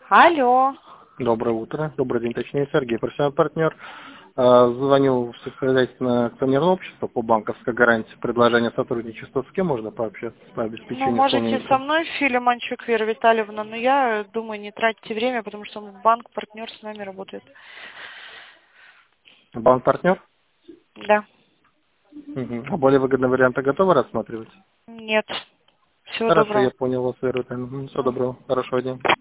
Алло. Доброе утро. Добрый день, точнее, Сергей, профессиональный партнер. Звоню в сельскохозяйственное акционерное общество по банковской гарантии. Предложение сотрудничества, с кем можно пообщаться по Ну, обеспечению можете со исполнения? мной, Филя Манчук Вера Витальевна, но я думаю, не тратьте время, потому что банк, партнер с нами работает. Банк-партнер? Да. Угу. А более выгодные варианты готовы рассматривать? Нет. Всего Хорошо, я доброго. понял вас, Вера Витальевна. Всего доброго. Хорошего дня.